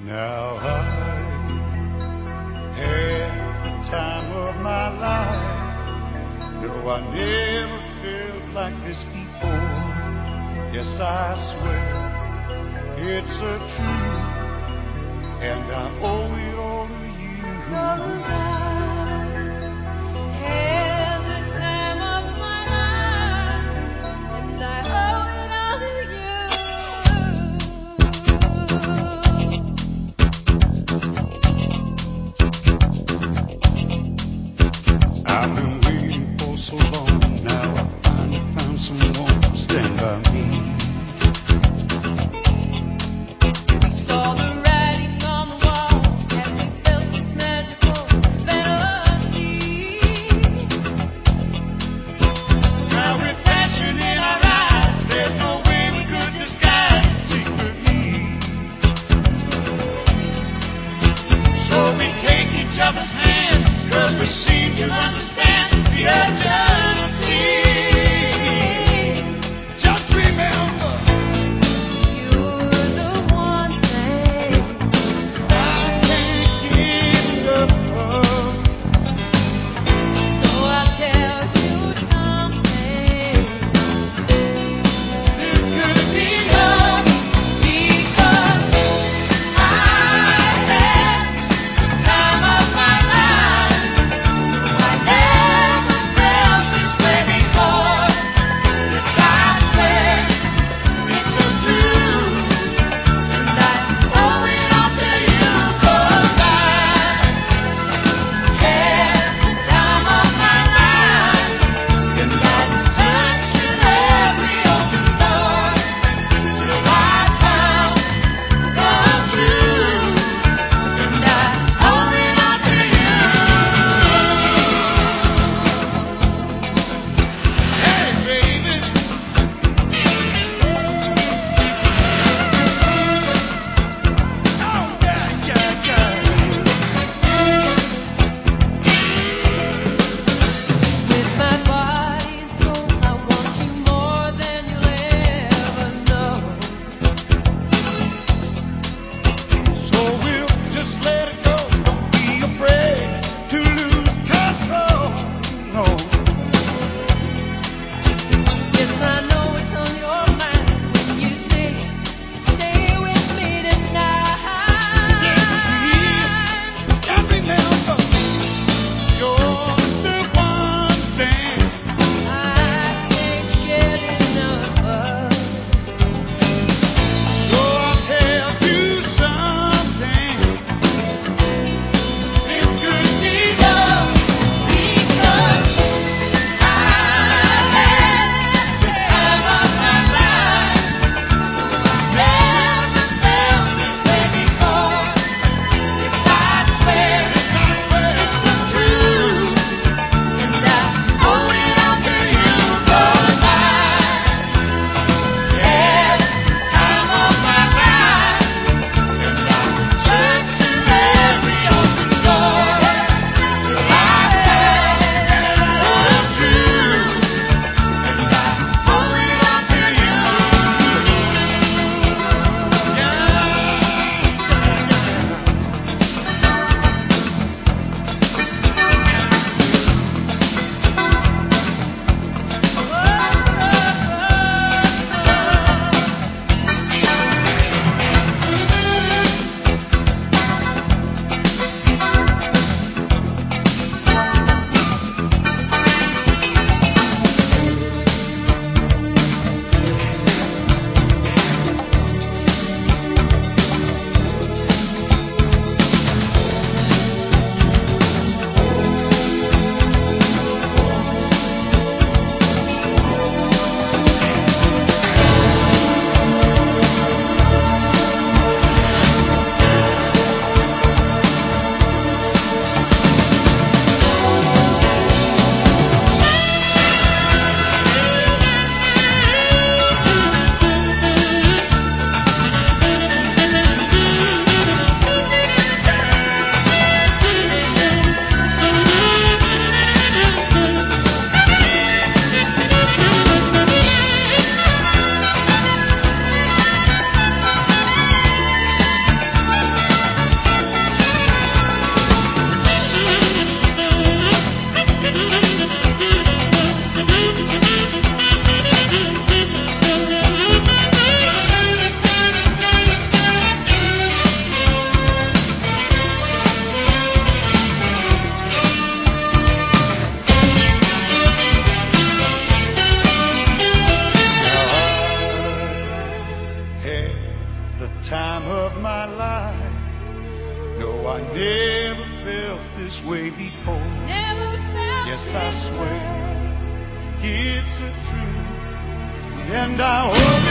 Now I had the time of my life. No, I never felt like this before. Yes, I swear it's a truth, and I owe it all to you. 'Cause I had the time of my life, and I owe it all to you. I've been waiting for so long, now I finally found someone to stand by me. We saw the writing on the wall, and we felt this magical of my life. No, I never felt this way before. Yes, I swear it's a truth, and I hope